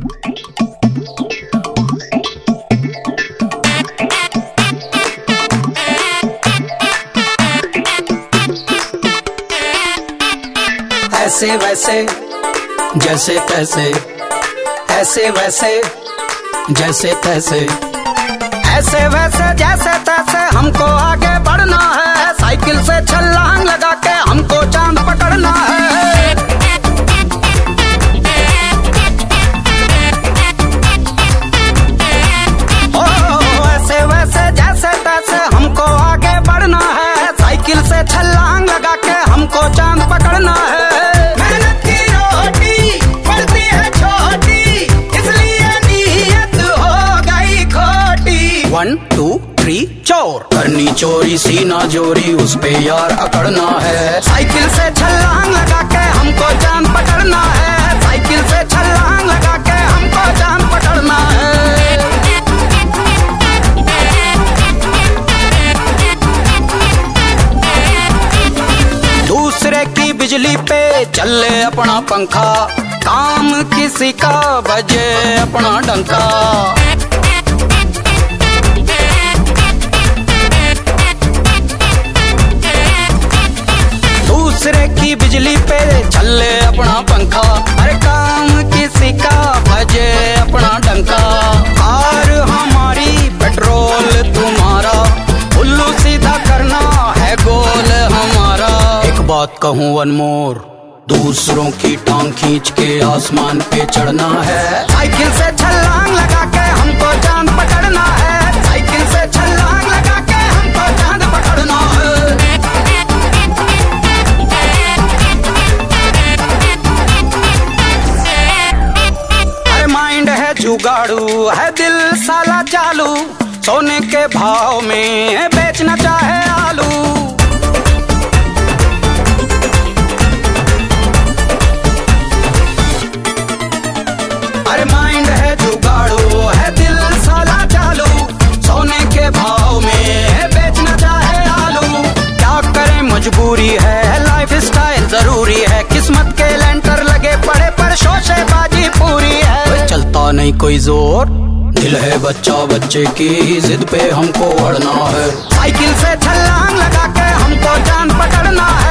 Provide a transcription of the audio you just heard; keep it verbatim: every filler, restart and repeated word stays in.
ऐसे वैसे जैसे तैसे, ऐसे वैसे जैसे तैसे, ऐसे वैसे जैसे तैसे हमको आगे बढ़ना है। साइकिल से छलांग लगा के हमको चांद पकड़ना है। ओ ऐसे वैसे जैसे तैसे हमको आगे बढ़ना है। साइकिल से छलांग लगा के हमको चांद पकड़ना है। वन टू थ्री चोर, करनी चोरी सीना जोरी, उस पे यार अकड़ना है। साइकिल से छलांग लगा के हमको चांद पकड़ना है। साइकिल से छलांग लगा के हमको चांद पकड़ना है। दूसरे की बिजली पे चले अपना पंखा, काम किसी का बजे अपना डंका। दूसरे की बिजली पे चले अपना पंखा, अरे काम किसी का बजे अपना डंका। कार हमारी पेट्रोल तुम्हारा, उल्लू सीधा करना है गोल हमारा। एक बात कहूँ वन मोर, दूसरों की टांग खींच के आसमान पे चढ़ना है। साइकिल से छलांग लगा के हमको चांद पकड़ना है। साइकिल से छलांग लगा के हमको चांद पकड़ना है। जुगाड़ू है दिल साला चालू, सोने के भाव में बेचना चाहे आलू। अरे माइंड है जुगाड़ू है दिल साला चालू, सोने के भाव में बेचना चाहे आलू। क्या करें मजबूरी है, लाइफ स्टाइल जरूरी है। किस्मत के लेंटर लगे पड़े पर शोशेबाजी पूरी है। चलता नहीं कोई जोर, दिल है बच्चा बच्चे की, जिद पे हमको अड़ना है। साइकिल से छलांग लगा के हमको चांद पकड़ना है।